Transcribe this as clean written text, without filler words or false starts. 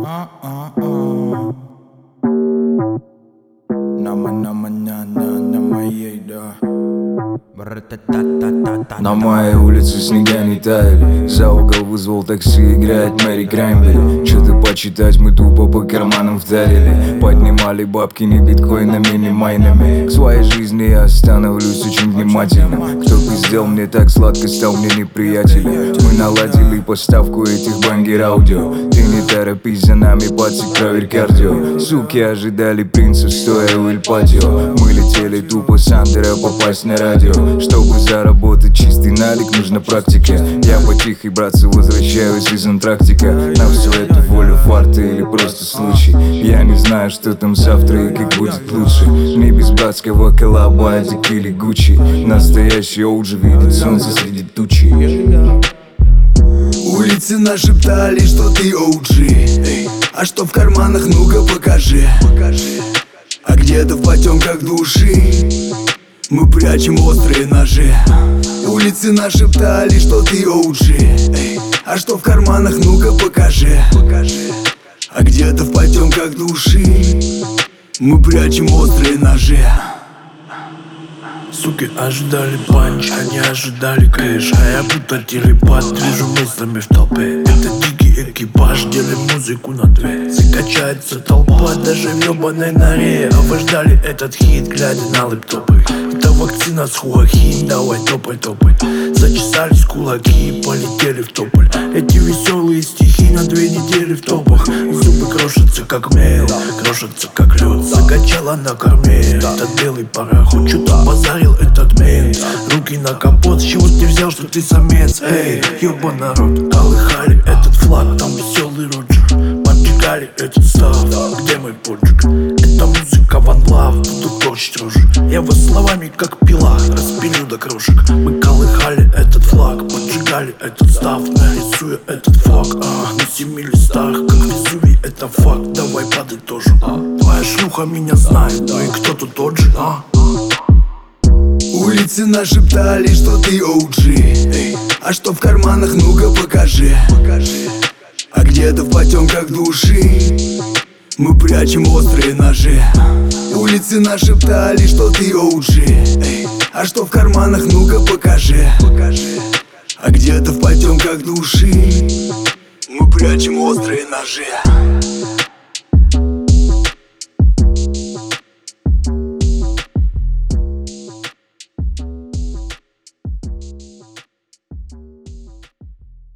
На моей улице снега не таяли. За угол вызвал такси, играет Мэри Краймбери. Что-то почитать мы тупо по карманам вдарили. Поднимали бабки не биткоинами, не майнами. К своей жизни я становлюсь очень внимательным. Кто пиздел мне так сладко, стал мне неприятелем. Мы наладили поставку этих бангер-аудио. Ты не торопись за нами, пацик, проверь кардио. Суки ожидали принцев, стоя у Эль-Патио. Мы летели тупо с андера попасть на радио. Чтобы заработать чистый налик, нужна практика. Я потихо, братцы, возвращаюсь из Антарктика. На всю эту волю фарта или просто случай. Я не знаю, что там завтра и как будет лучше. Не без братского коллаба, а текили Гуччи. Настоящий OG видит солнце среди тучи. Улицы нашептали, что ты OG. А что в карманах, ну-ка покажи. А где-то в потемках души мы прячем острые ножи. Улицы нашептали, что ты OG. А что в карманах, ну-ка покажи. А где-то в потемках души мы прячем острые ножи. Суки ожидали панч, они ожидали кэш. А я будто телепат, движу мыслями в толпе. Это дикий экипаж, делим музыку на две. Закачается толпа даже в ёбаной норе. А вы ждали этот хит, глядя на лэптопы. Это вакцина с хуахин, давай топай, топай. Зачесались кулаки, полетели в тополь. Эти веселые стихи на 2 недели в топах. Зубы крошатся как мел, крошатся как лед. Закачала на корме этот белый пароход. Что-то базарил этот мент. Руки на капот, с чего ты взял, что ты самец? Эй, ёба народ, колыхали этот флаг. Там веселый Роджер, поджигали этот став. Где мой поджиг? Это музыка One Love, буду корчить рожи. Я вас словами как пила, распилю до крошек. Мы колыхали этот флаг, поджигали этот став. Нарисуя этот флаг, на 7 листах, как Везувий, это факт. Давай подытожим. Твоя шлюха меня знает, ну и кто тут тот же, Улицы нашептали, что ты OG. А что в карманах, ну-ка покажи. А где-то в потемках души мы прячем острые ножи. Улицы нашептали, что ты OG. А что в карманах, ну-ка покажи. А где-то в потемках души мы прячем острые ножи.